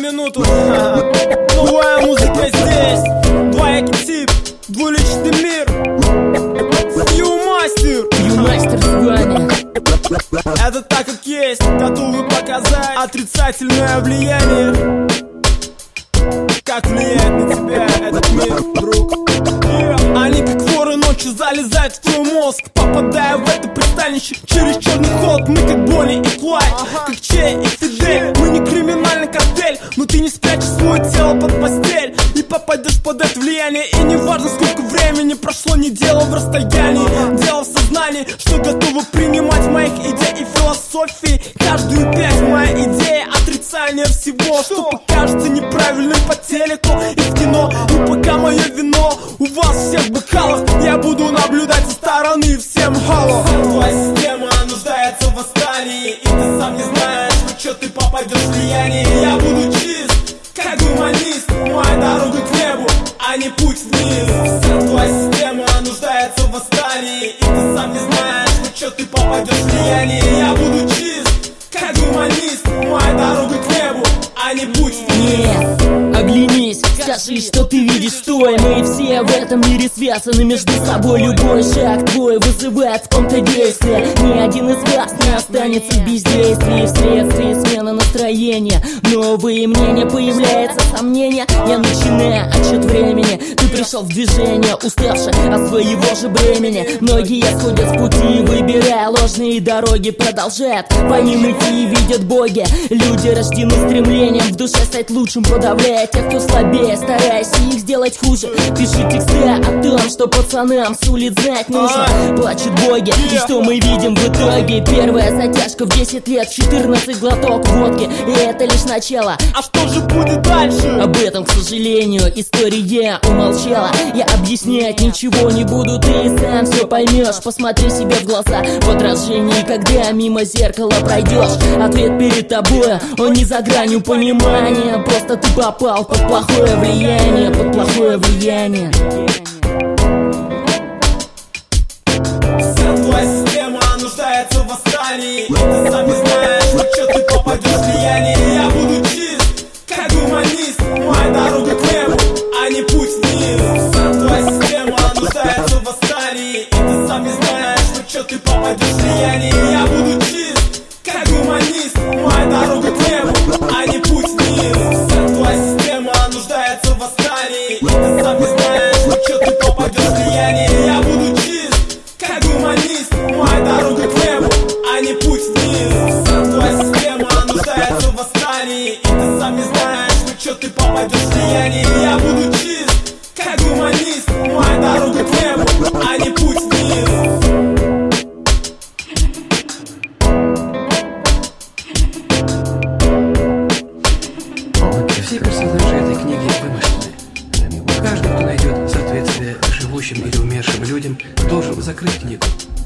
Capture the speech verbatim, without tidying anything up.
минуту. Новая музыка здесь. Двоякий тип, двуличный мир. Q-мастер. Q-мастер с вами. Это так как есть, готовы показать отрицательное влияние. Как влияет на тебя этот мир, друг? Yeah. Они как воры ночью залезают в твой мозг, попадая в это пристанище через черный ход. Мы как Бонни и Клайд, ага. Как Чей и Фидель. Мы не криминальный картель, но ты не спрячешь свое тело под постель и попадешь под это влияние. И не важно, сколько времени прошло, не дело в расстоянии, ага. Дело в сознании, что готово принимать моих идей и философии. Каждую пять моя идея отрицание всего, что, что покажется неправильным по телеку и в кино. И пока мое вино у вас всех в бокалах, я буду наблюдать со стороны всем хало. Твоя система нуждается в восстании, и ты сам не знаешь, в что ты попадешь в влияние. Я буду чист, как гуманист, моя дорога к небу, а не путь вниз. Твоя система нуждается в восстании, и ты сам не знаешь, в что ты попадешь в влияние. Я буду чист, как гуманист, моя дорога к небу, а не путь вниз. Оглянись, скажи, что ты видишь, стоя. Мы все в этом мире связаны между собой. Любой шаг твой вызывает в ком-то действие. Ни один из вас не останется в бездействии. Вследствие смены настроения новые мнения, появляется сомнение. Я начинаю отсчет времени. Ты пришел в движение, уставший от своего же бремени. Многие сходят с пути, выбирая ложные дороги. Продолжают по ним идти и видят боги. Люди рождены стремлением в душе стать лучшим, подавляя тех, кто слабее, стараясь их сделать хуже. Пиши тексты о том, что пацанам с улиц знать нужно. Плачут боги, и что мы видим в итоге? Первая затяжка в десять лет, четырнадцать глоток водки, и это лишь начало. А что же будет дальше? Об этом, к сожалению, история умолчала. Я объяснять ничего не буду, ты и сам все поймешь. Посмотри себе в глаза в отражении, когда мимо зеркала пройдешь. Ответ перед тобой, он не за гранью понимания. Просто ты попал под плохое влияние, под плохое влияние. Вся твоя система нуждается в восстании, и ты сам не знаешь, в что ты попадешь в влияние. Я буду чист, как гуманист, моя дорога к небу, а не путь вниз. Вся твоя система нуждается в восстании, и ты сам не знаешь, в что ты попадешь в влияние. Я буду чист, как гуманист, моя дорога к небу, а не путь вниз. Вся твоя система нуждается в восстании, и ты сам не знаешь, в что ты попадешь в влияние. Я буду чист, как гуманист, моя дорога к небу, а не путь вниз. Вся твоя система нуждается в восстании, и ты сам не знаешь, в что ты попадешь в влияние. Я буду чист, как гуманист, моя дорога к небу, а не путь вниз. Все персонажи этой книги вымышлены. Каждый, кто найдет соответствие живущим или умершим людям, должен закрыть книгу.